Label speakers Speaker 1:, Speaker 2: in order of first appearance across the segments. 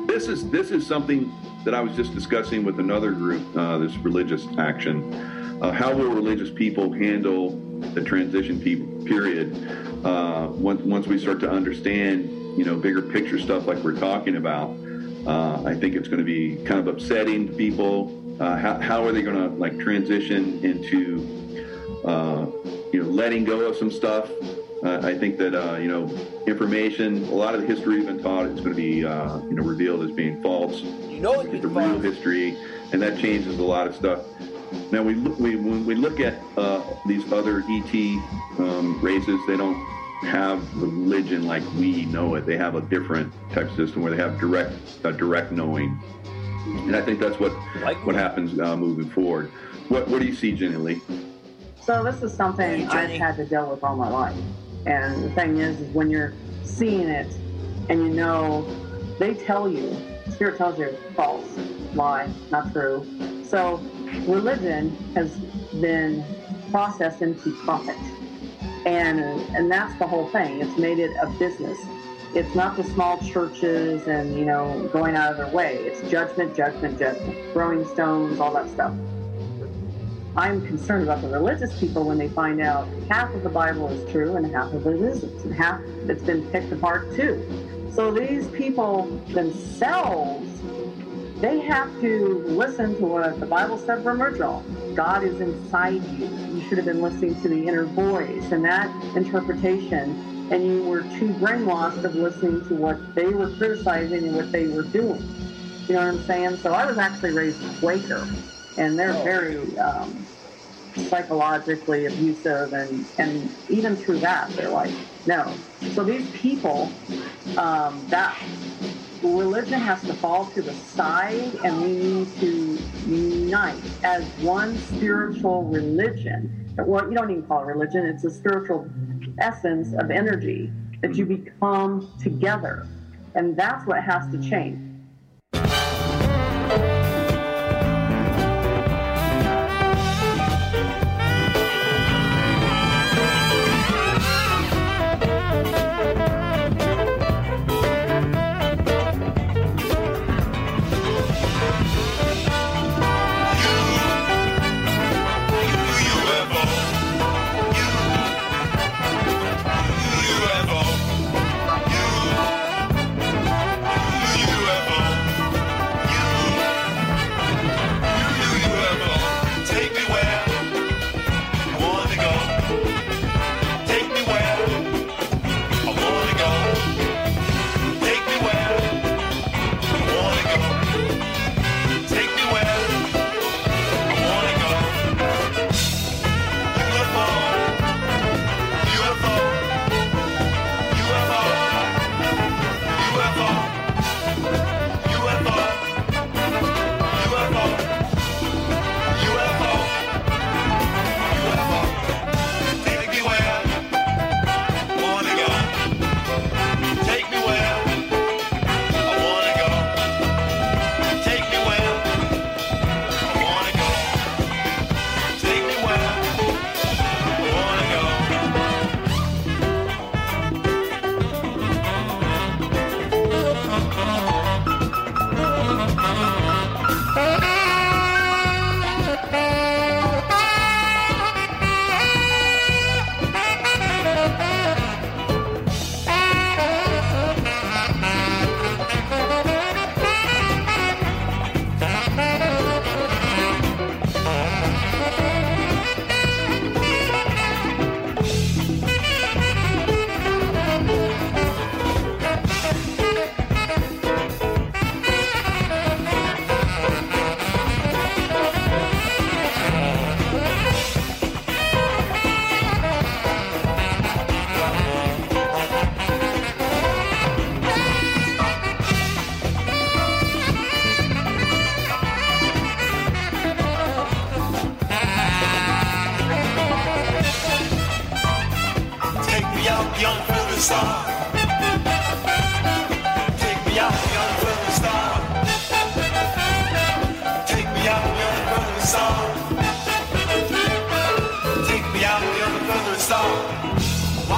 Speaker 1: This is something that I was just discussing with another group, this religious action. How will religious people handle the transition period once we start to understand, bigger picture stuff like we're talking about? I think it's going to be kind of upsetting to people. How are they going to transition into letting go of some stuff? I think that information, a lot of the history we've been taught, is going to be revealed as being false.
Speaker 2: It's
Speaker 1: the real history, and that changes a lot of stuff. Now when we look at these other ET races, they don't have religion like we know it. They have a different type of system where they have direct knowing, and I think that's what happens moving forward. What do you see, Jenny Lee?
Speaker 3: So this is something I've had to deal with all my life. And the thing is when you're seeing it and they tell you, Spirit tells you false, lie, not true. So religion has been processed into profit. And that's the whole thing. It's made it a business. It's not the small churches and, going out of their way. It's judgment, throwing stones, all that stuff. I'm concerned about the religious people when they find out half of the Bible is true and half of it isn't, and half it's been picked apart too. So these people themselves, they have to listen to what the Bible said from original. God is inside you. You should have been listening to the inner voice and that interpretation, and you were too brainwashed of listening to what they were criticizing and what they were doing. You know what I'm saying? So I was actually raised Quaker. And they're very psychologically abusive, and even through that, they're like, no. So these people, that religion has to fall to the side, and we need to unite as one spiritual religion. Well, you don't even call it religion. It's a spiritual essence of energy that you become together. And that's what has to change.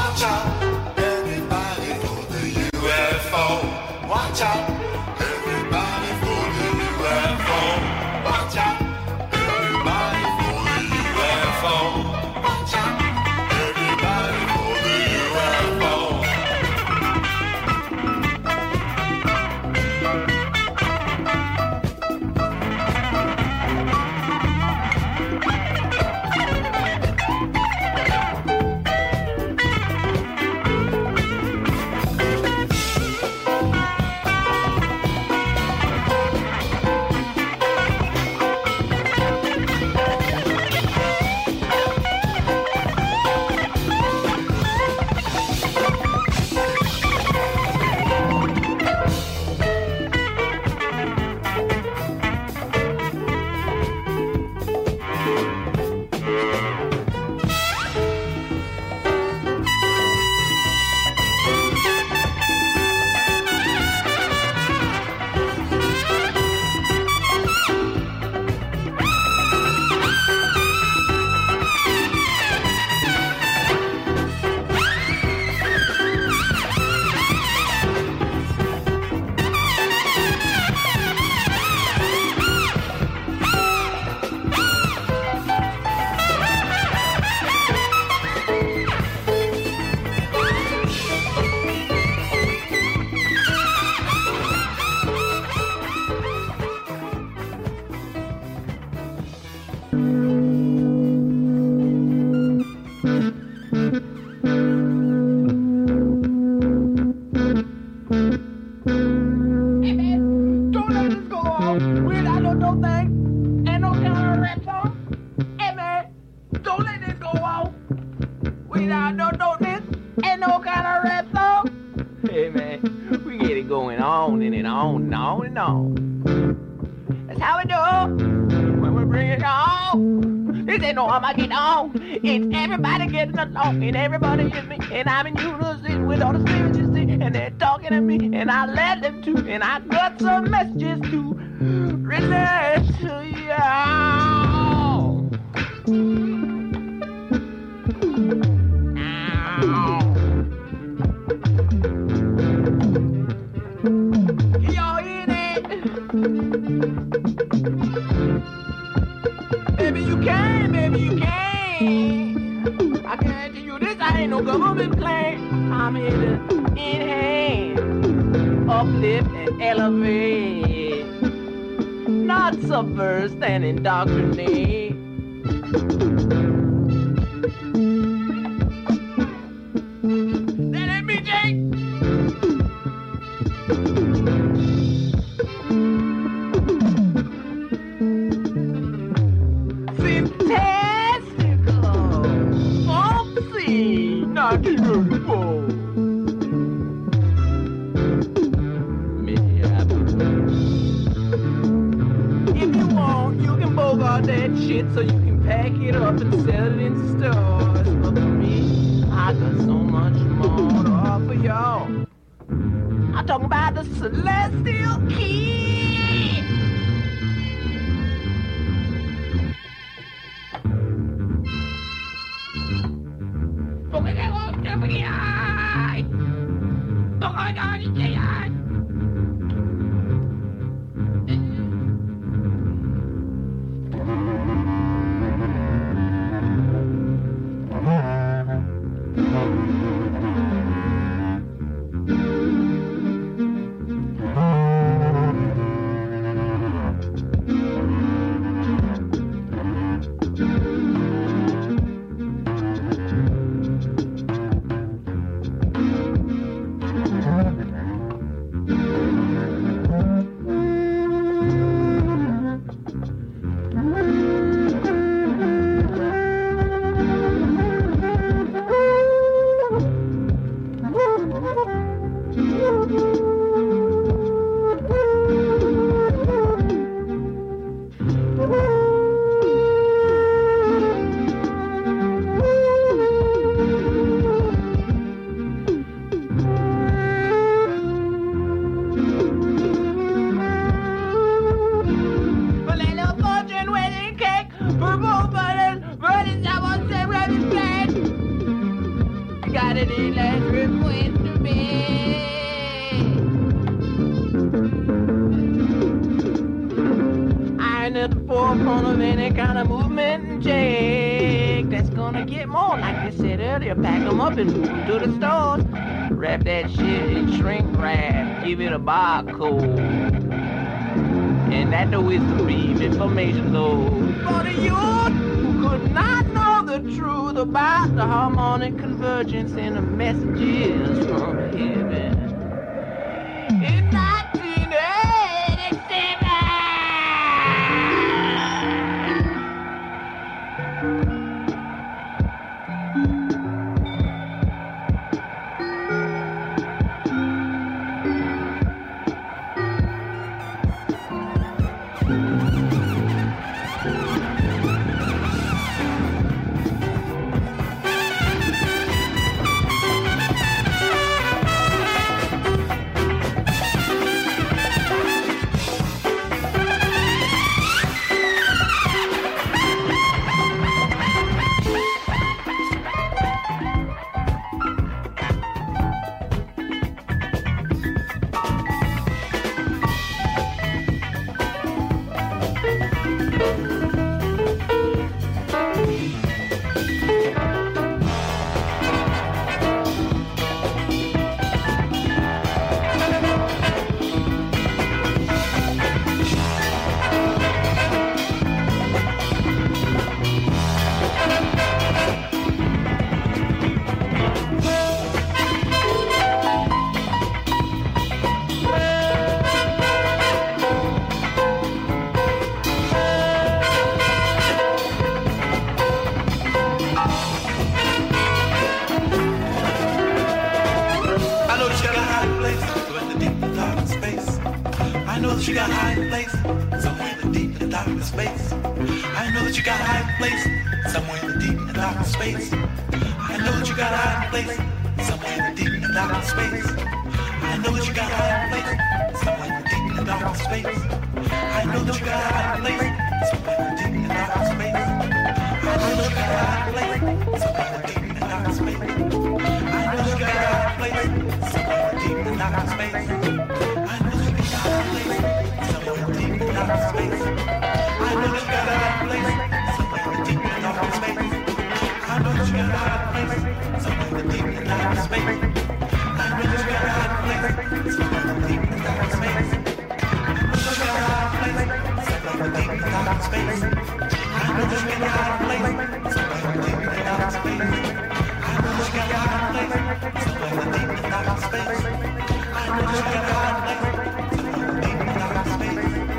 Speaker 4: Watch out, everybody for the UFO. Watch out, everybody.
Speaker 2: no thing. Ain't no kind of rap song. Hey man, don't let this go off without no this. Ain't no kind of rap song. Hey man, we get it going on and on and on and on. That's how we do when we bring it on. This ain't no how I get on. It's everybody getting along and everybody is me. And I'm in unison with all the spirits you see. And they're talking to me and I let them too. And I got some messages to relate to y'all. Can y'all hear that? Baby, you can, baby, you can. I can't tell you this, I ain't no government plane. I'm here to enhance, uplift, and elevate. Not subvert and indoctrinate. That ain't me, Jake. Fantastical, folksy, 1934. If you want, you can bogart that shit so you can pack it up and sell it in stores. But for me, I got so much more to offer y'all. I'm talking about the Celestial Key. Wrap that shit in shrink wrap, give it a barcode, and that though is the brief information load. For the youth who could not know the truth about the harmonic convergence and the messages from heaven. In 1987.
Speaker 4: know that you got a hiding place somewhere in the deep and the darkest space. I know that you got a hiding place somewhere in the deep and the darkest space. I know that you got a hiding place somewhere in the deep and the darkest space. I know that you got a hiding place somewhere in the deep and the darkest space. I know that you got a hiding place somewhere in the deep and the darkest space. I know that you got a hiding place somewhere in the deep and the darkest space. I know that you got a hiding place somewhere in the deep and the darkest space. I know that you got a hiding place somewhere in the deep and the darkest space. I know that you got a hiding place somewhere in the deep and the darkest space. I know that you got a hiding place somewhere in the deep and the darkest space. I know that you got a hiding place somewhere in the deep and the darkest space. I know that you got a hiding place somewhere in the deep and the darkest space. I know that you got a hiding place somewhere in the deep and the darkest space. I know that you got a hiding place somewhere in the deep and the darkest space. I know that you got a hiding place somewhere in the deep and the darkest space.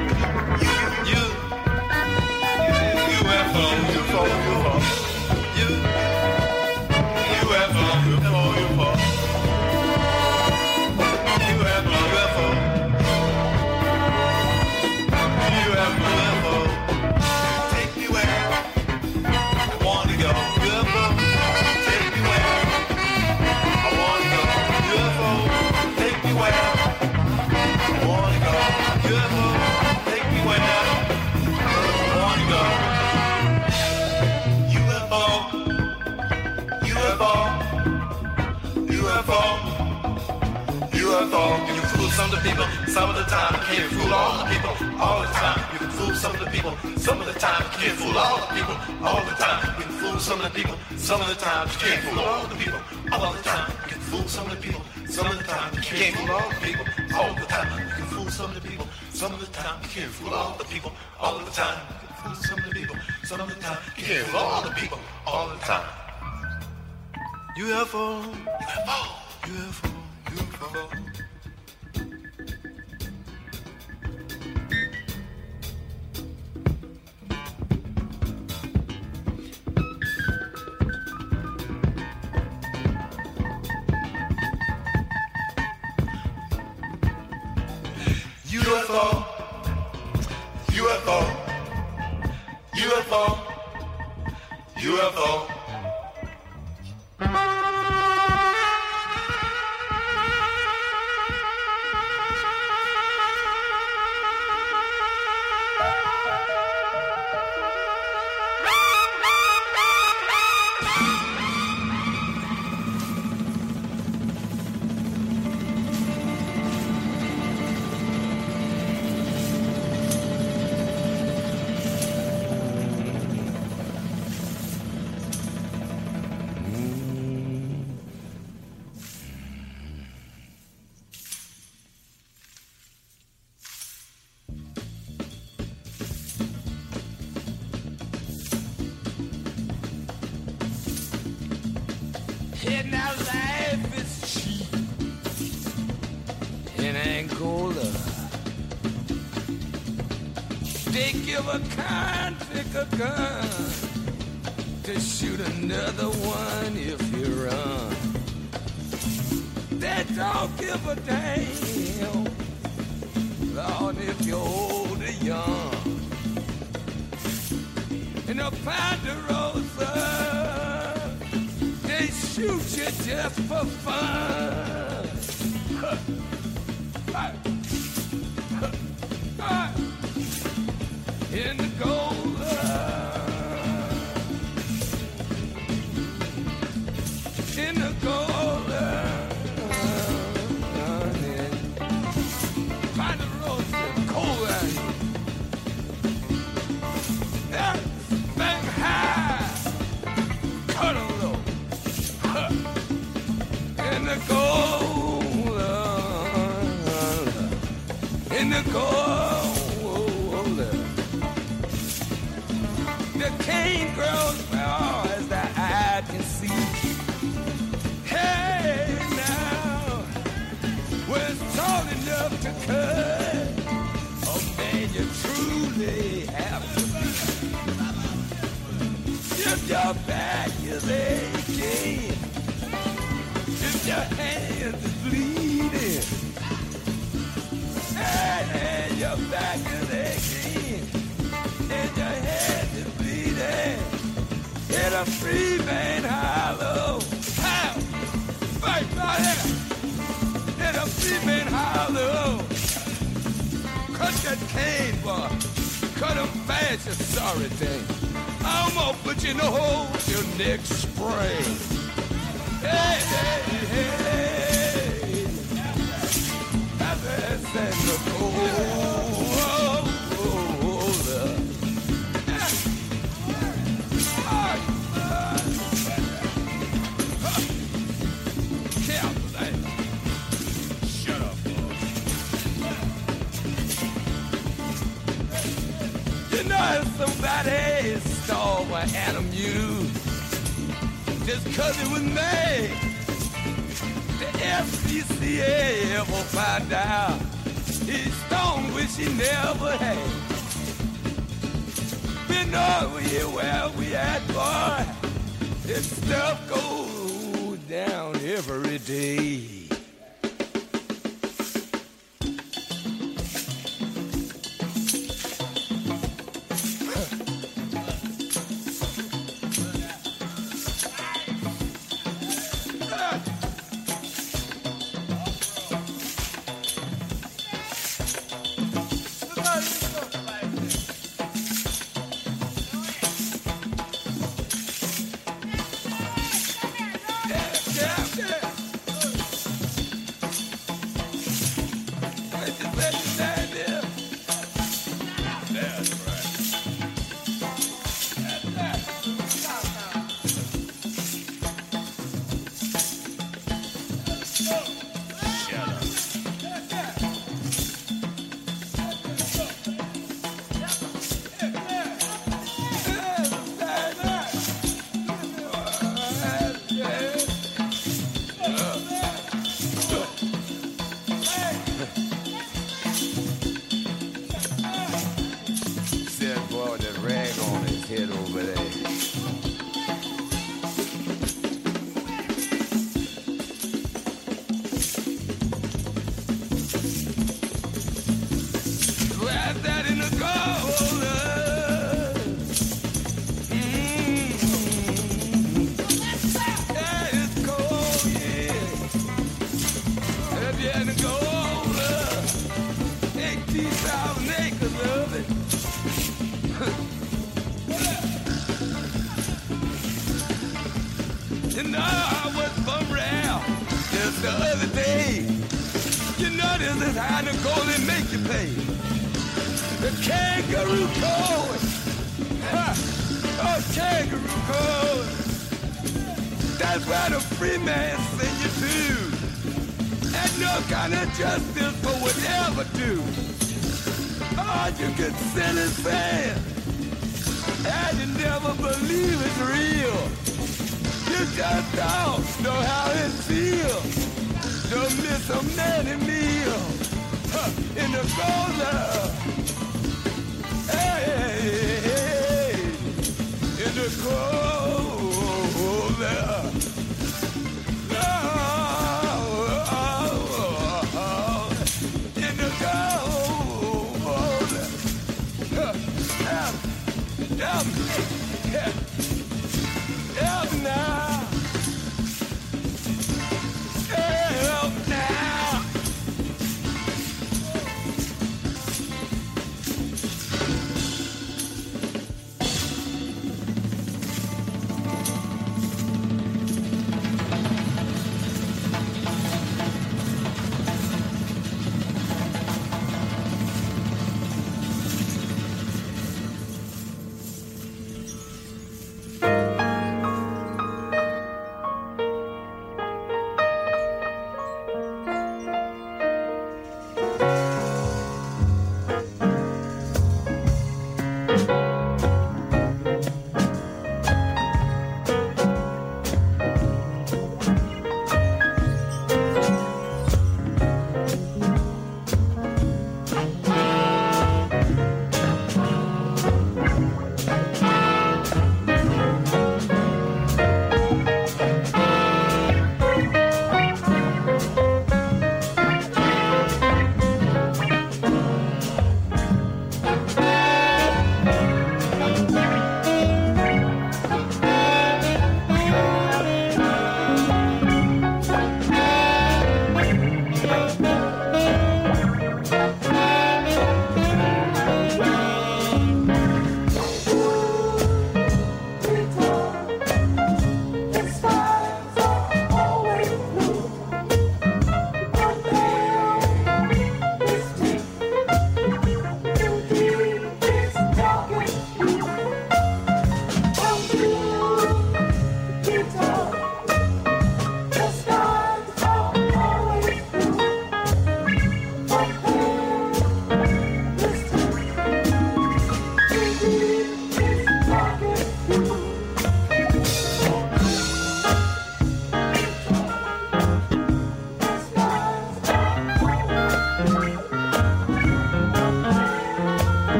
Speaker 4: You can fool some of the people, some of the time. You can't fool all the people, all the time. You can fool some of the people, some of the time. You can't fool all the people, all the time. You can fool some of the people, some of the time. You can't fool all the people, all the time. You can fool some of the people, some of the time. You can't fool all the people, all the time. You can fool some of the people, some of the time. You can't fool all the people, all the time. You can fool some of the people, some of the time. You can't fool all the people, all the time. UFO, UFO, UFO, UFO. UFO, UFO, UFO, UFO.
Speaker 2: And now life is cheap in Angola. They give a convict a gun to shoot another one if you run. They don't give a damn, Lord, if you're old or young. In a Ponderosa, they shoot you just for fun. In the Gola, in the Gola, Ponderosa, Cola, that bang high, cut a low. In the Gola, in the Gola, the cane grows well as the eye can see. Hey now, when it's tall enough to cut, oh man, you truly have to be. If your back is aching, if your hands are bleeding, and
Speaker 5: a free man hollow. How? Fight my head. In a free man hollow. Cut that cane, boy. Cut him fast, you sorry thing. I'm gonna put you in the hole till next spring. Hey, hey, hey. That's in the cold. Somebody stole my Adam you just 'cause it was made. The SPCA ever find out he's stone which he never had. Been over here where we at, boy. This stuff goes down every day.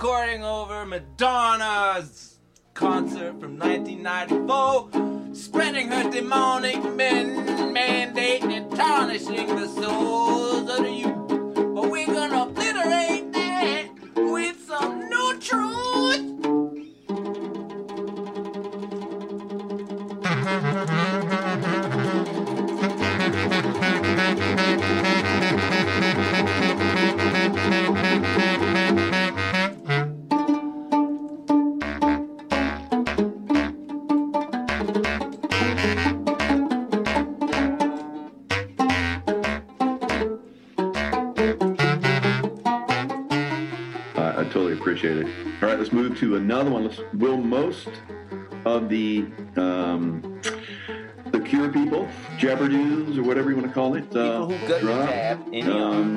Speaker 6: recording over Madonna's concert from 1994, spreading her demonic mandate and tarnishing the souls of the youth. But we're gonna obliterate that with some new truth.
Speaker 1: I totally appreciate it. All right, let's move to another one. Will most of the cure people, jabberdoos, or whatever you want to call it,
Speaker 6: People who got the
Speaker 1: drop,
Speaker 6: jab in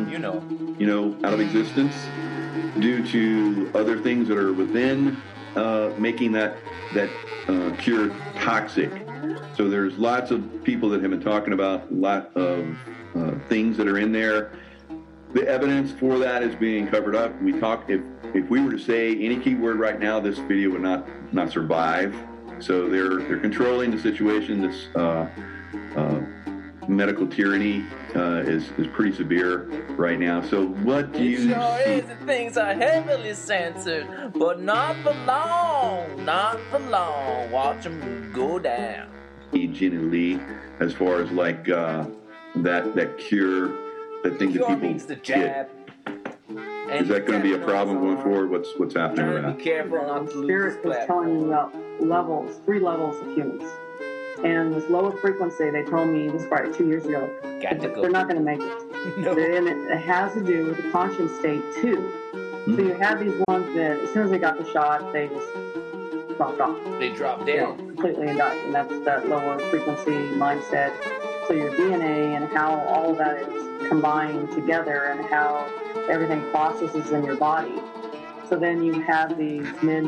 Speaker 1: out of existence due to other things that are within making that cure toxic. So there's lots of people that have been talking about a lot of things that are in there. The evidence for that is being covered up. If we were to say any keyword right now, this video would not survive. So they're controlling the situation. This medical tyranny is pretty severe right now. So what do you
Speaker 6: sure
Speaker 1: see?
Speaker 6: is that things are heavily censored, but not for long. Not for long. Watch them go down.
Speaker 1: Jen Lee, as far as like that cure, that thing that
Speaker 6: Cure
Speaker 1: people
Speaker 6: means the jab.
Speaker 1: Is that going to be a problem going forward? What's happening with
Speaker 6: Trying to
Speaker 1: that?
Speaker 6: be careful not to lose
Speaker 3: Spirit
Speaker 6: this
Speaker 3: is telling me
Speaker 6: platform.
Speaker 3: about three levels of humans. And this lower frequency, they told me, this was probably 2 years ago,
Speaker 6: Got to
Speaker 3: they're
Speaker 6: go.
Speaker 3: not going to make it.
Speaker 6: No.
Speaker 3: And it has to do with the conscious state, too. So you have these ones that, as soon as they got the shot, they just dropped off.
Speaker 6: They drop
Speaker 3: You know,
Speaker 6: down.
Speaker 3: completely and died. And that's that lower frequency mindset. So your DNA and how all of that is combined together and how everything processes in your body. So then you have these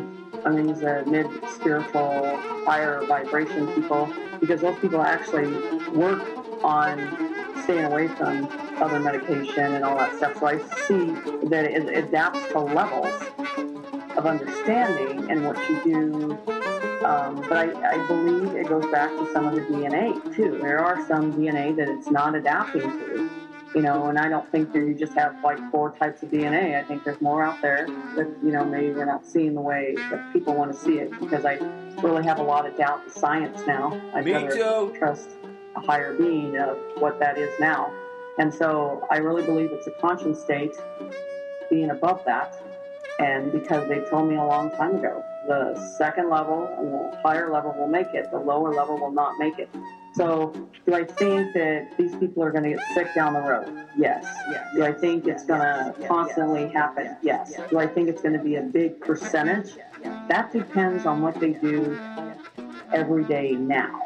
Speaker 3: mid-spiritual, higher vibration people, because those people actually work on staying away from other medication and all that stuff. So I see that it adapts to levels of understanding and what you do. But I believe it goes back to some of the DNA, too. There are some DNA that it's not adapting to. And I don't think that you just have like 4 types of DNA. I think there's more out there that, maybe we're not seeing the way that people want to see it, because I really have a lot of doubt in science now. I'd
Speaker 6: Me
Speaker 3: rather
Speaker 6: too.
Speaker 3: trust a higher being of what that is now. And so I really believe it's a conscious state being above that. And because they told me a long time ago, the second level and the higher level will make it, the lower level will not make it. So do I think that these people are going to get sick down the road? Yes. Do I think it's going to constantly happen? Yes. Do I think it's going to be a big percentage? That depends on what they do every day now.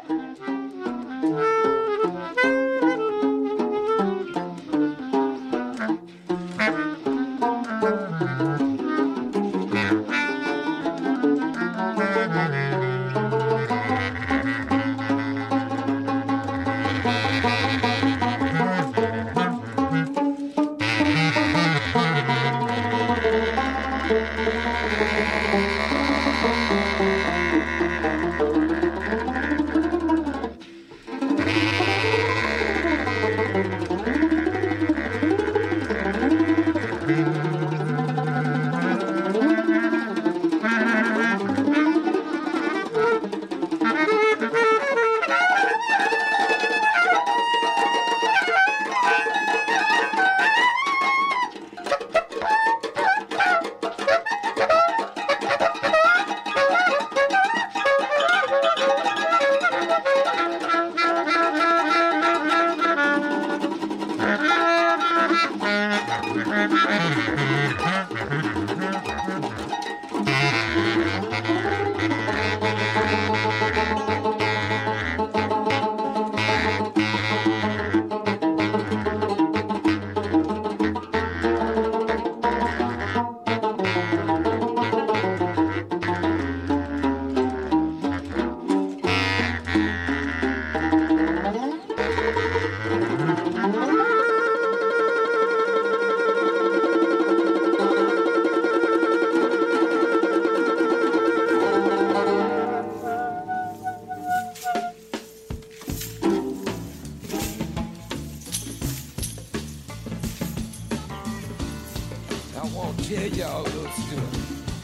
Speaker 5: y'all a little story.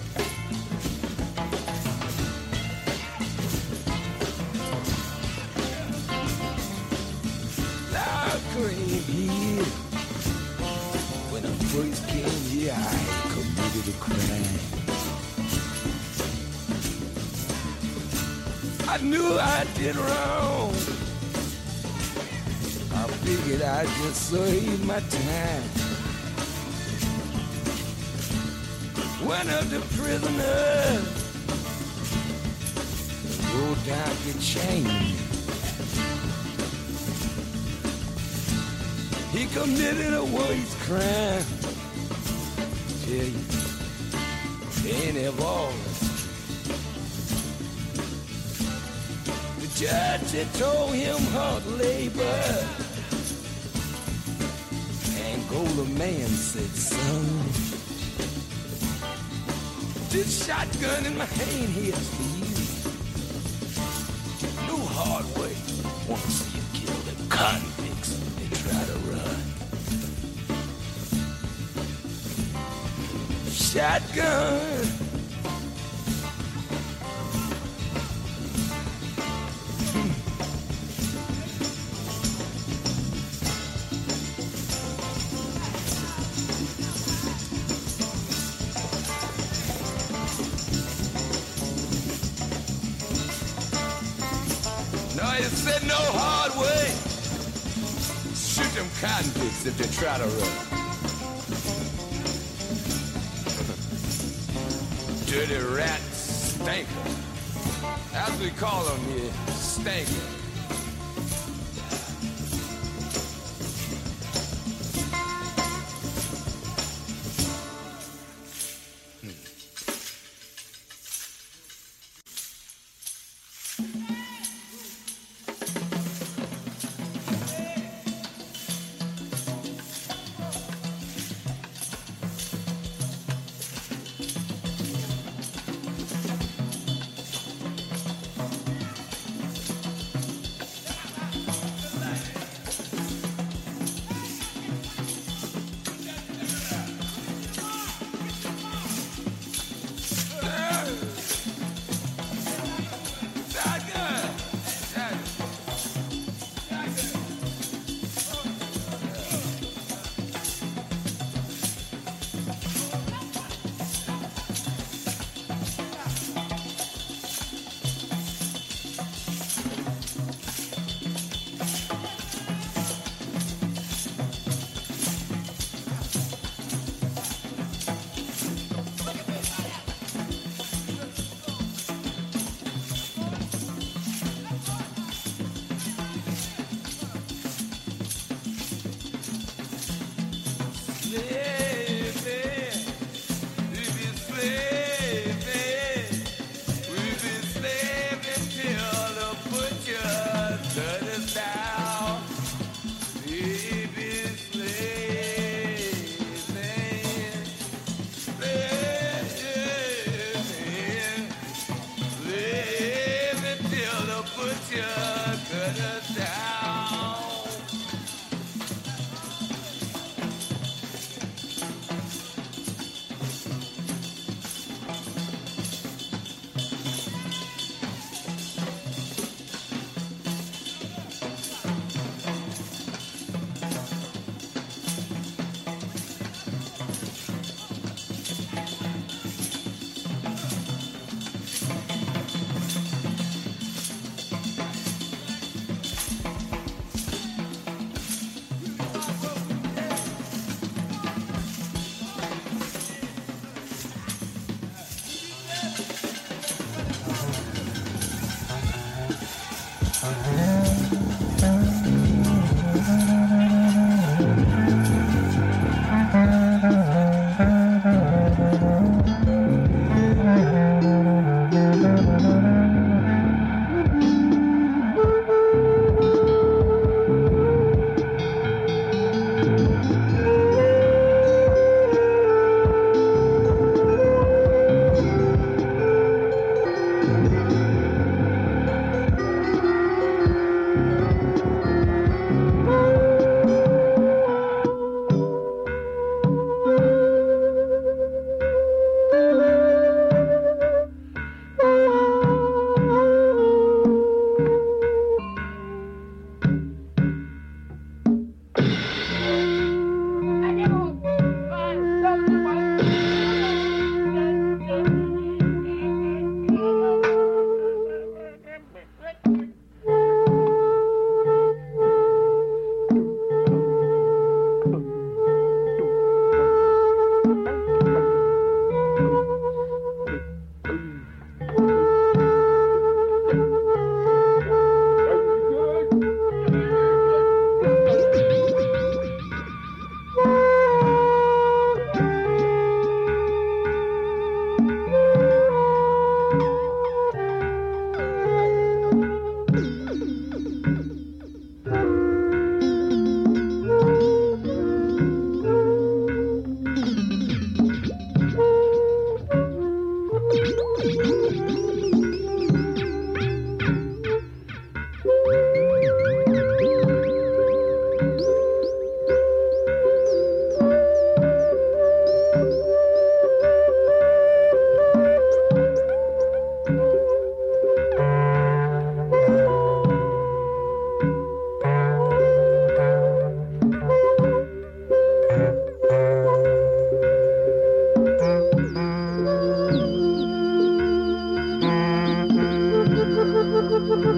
Speaker 5: Loud cream here. When I first came here, I committed a crime. I knew I did wrong. I figured I'd just save my time. One of the prisoners rolled down the chain. He committed a worse crime. Tell you, any of all. The judge had told him hard labor. Angola man said, son, this shotgun in my hand here's for you. No hard way. Want to see you kill them convicts when they try to run. Shotgun. Said no hard way. Shoot them convicts if they try to run. Dirty rat stanker. As we call them here, stanker.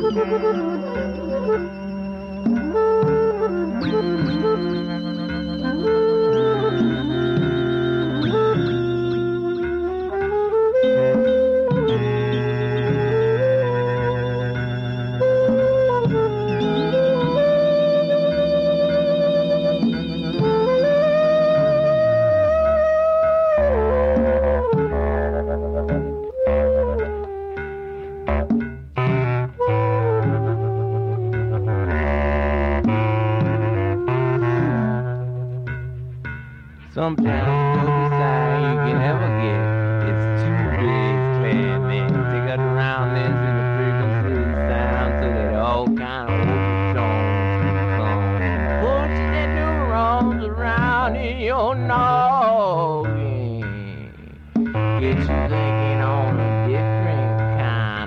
Speaker 2: Sometimes the dopest sign you can ever get. It's two big clan men together around this in the frequency sound so that all kind of overtones come pushing the neurons around in your noggin. Get you thinking on a different kind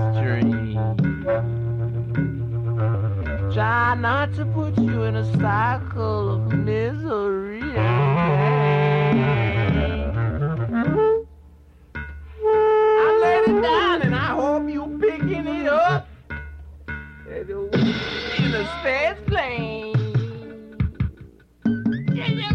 Speaker 2: of stream. Try not to put you in a cycle of misery. I laid it down and I hope you picking it up in a stage plane. Yeah, yeah.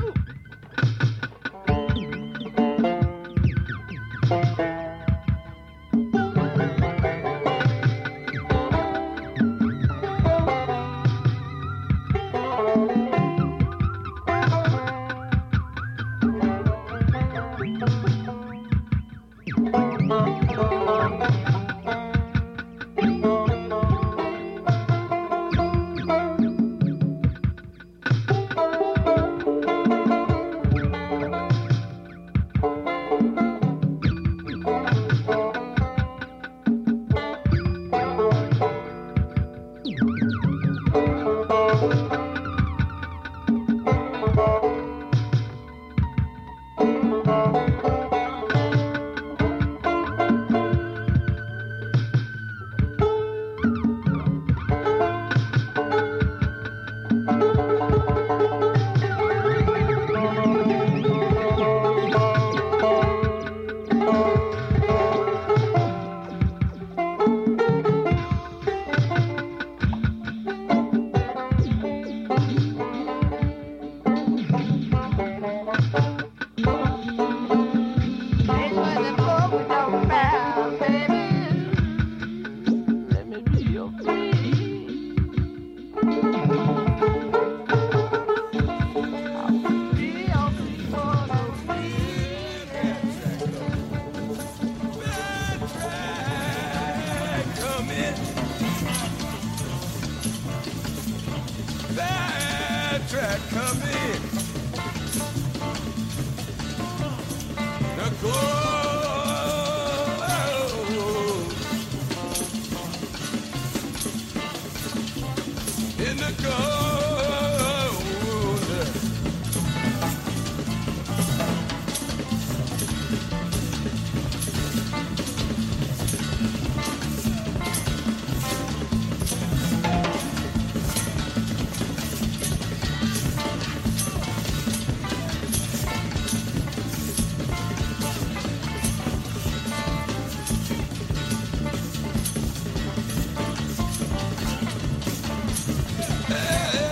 Speaker 5: Track coming. The gold in the gold. Hey.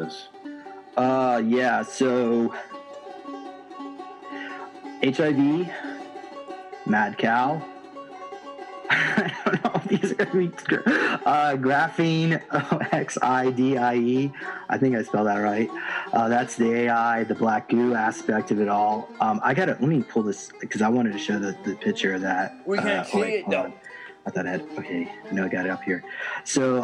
Speaker 1: this?
Speaker 7: Yeah, so HIV, mad cow. I don't know if these are going to be graphene, OXIDIE. I think I spelled that right. That's the AI, the black goo aspect of it all. Let me pull this because I wanted to show the picture of that.
Speaker 6: We can't see it though.
Speaker 7: On. I thought I had, okay, I know I got it up here. So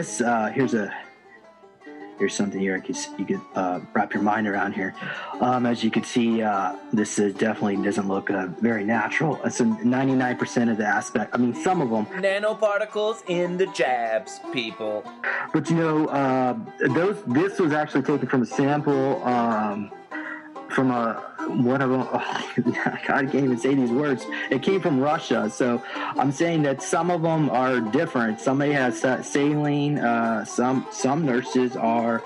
Speaker 7: here's something here you could wrap your mind around here. As you can see, this definitely doesn't look very natural. It's 99% of the aspect. I mean, some of them.
Speaker 6: Nanoparticles in the jabs, people.
Speaker 7: But this was actually taken from a sample from one of them. Oh, God, I can't even say these words. It came from Russia, so I'm saying that some of them are different. Somebody has saline. Some nurses are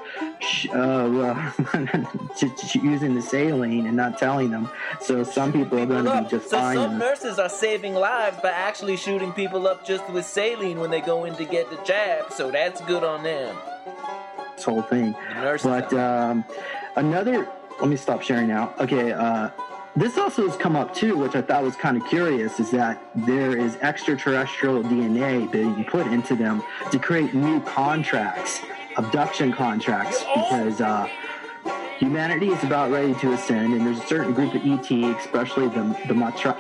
Speaker 7: using the saline and not telling them. So some people are going to be just fine.
Speaker 6: So some nurses are saving lives by actually shooting people up just with saline when they go in to get the jab. So that's good on them.
Speaker 7: This whole thing. But another. Let me stop sharing now. Okay, this also has come up too, which I thought was kind of curious, is that there is extraterrestrial DNA being put into them to create new contracts, abduction contracts, because humanity is about ready to ascend, and there's a certain group of ET, especially the Maitreya.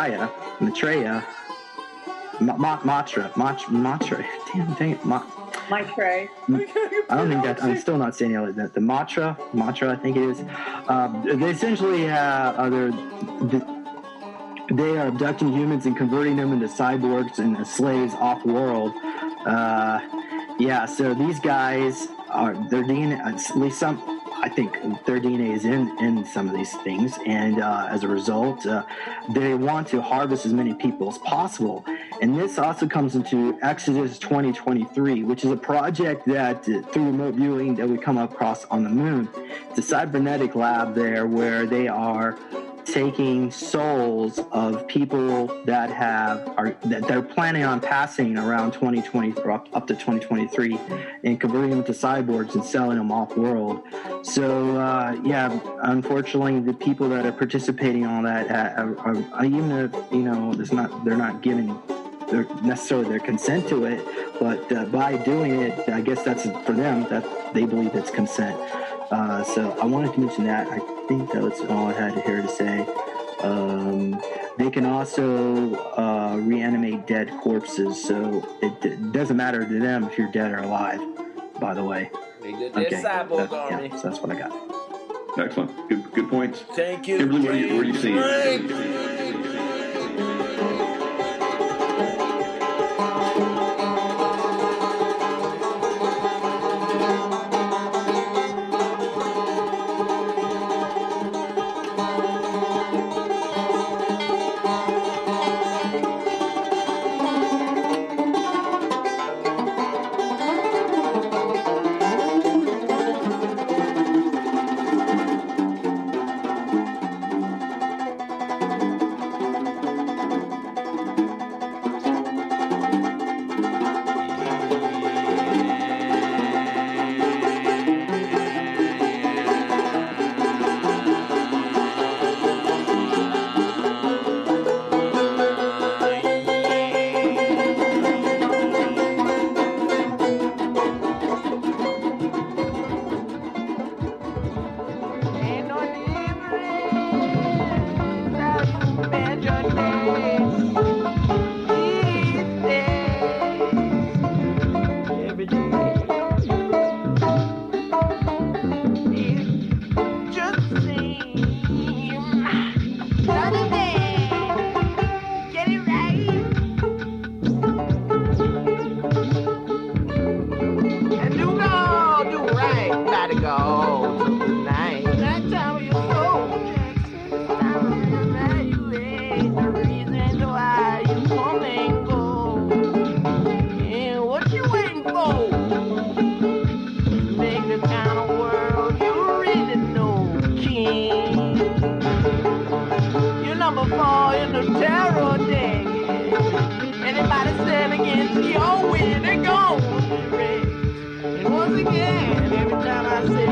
Speaker 3: Maitreya.
Speaker 7: I don't think that. I'm still not saying it. The Matra, I think it is. They essentially they are abducting humans and converting them into cyborgs and slaves off-world. So these guys their DNA, at least some. I think their DNA is in some of these things, and as a result, they want to harvest as many people as possible. And this also comes into Exodus 2023, which is a project that, through remote viewing, that we come across on the moon. It's a cybernetic lab there where they are taking souls of people that they're planning on passing around 2020 or up to 2023 and converting them to cyborgs and selling them off world. So unfortunately, the people that are participating in all that are even if they're not giving necessarily their consent to it, but by doing it, I guess that's for them that they believe it's consent. So I wanted to mention that. I think that was all I had here to say. They can also reanimate dead corpses, so it doesn't matter to them if you're dead or alive, by the way.
Speaker 6: Cyborg army.
Speaker 7: So that's what I got.
Speaker 1: Excellent. Good points.
Speaker 6: Thank you.
Speaker 1: Kimberly, what are you seeing?
Speaker 2: Against your way, they're gone. And once again, every time I say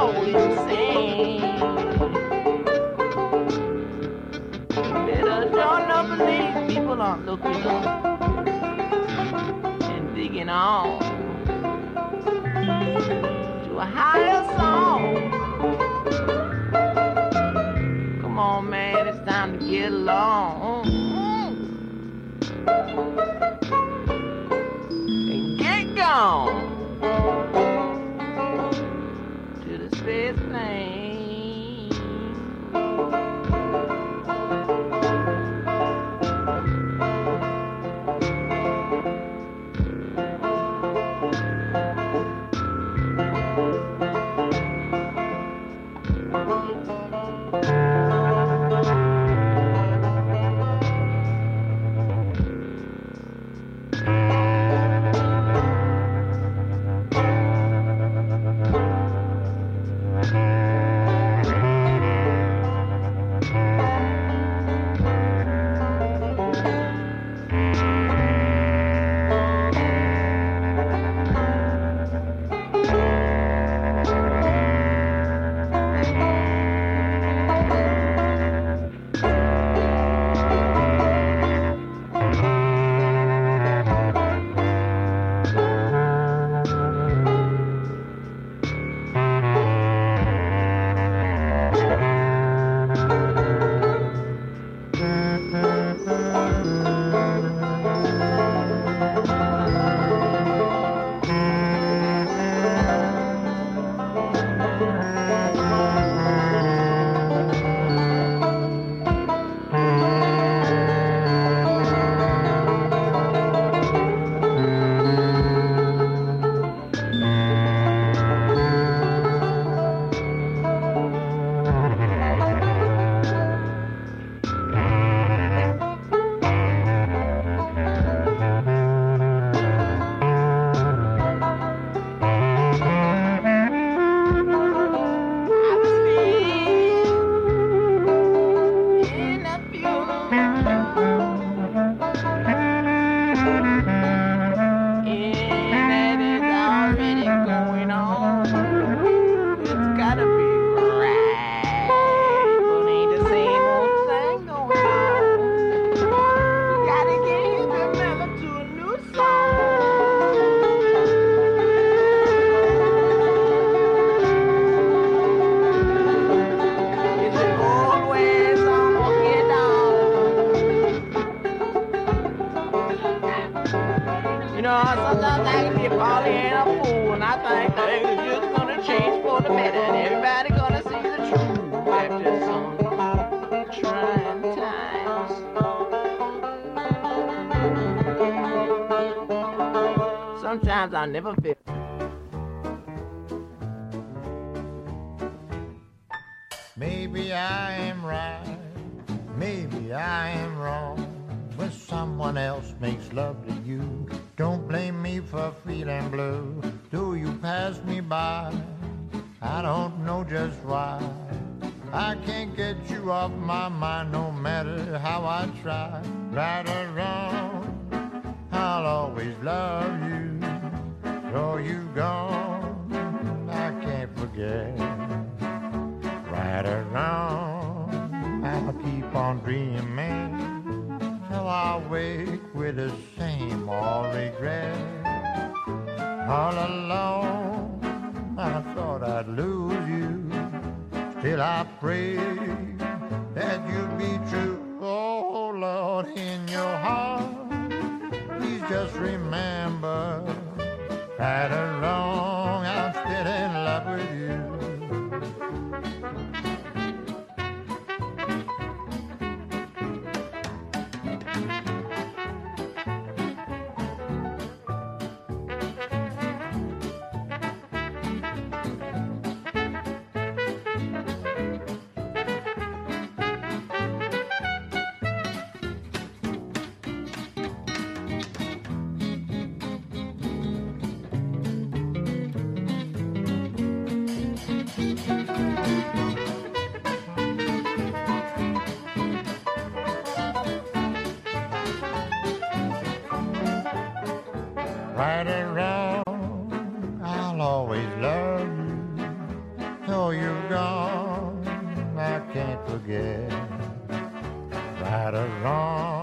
Speaker 2: go insane. Better don't up believe people are looking up and digging on to a higher song. Come on, man, it's time to get along and get gone to the space plane. Sometimes I can be a Pollyanna fool, and I think things are just gonna change for the better, and everybody gonna see the truth after some trying times. Sometimes I never feel.
Speaker 8: Maybe I am right, maybe I am wrong. When someone else makes love to you, don't blame me for feeling blue. Though you pass me by, I don't know just why. I can't get you off my mind no matter how I try. Right or wrong, I'll always love you. Though you gone, I can't forget. Right or wrong, I'll keep on dreaming till I wake with the same old regret. All alone, I thought I'd lose you. Still I pray that you'll be true. Oh Lord, in your heart, please just remember, right or wrong, I'm still in love with you. Right or wrong, I'll always love you. Though though you're gone, I can't forget. Right or wrong,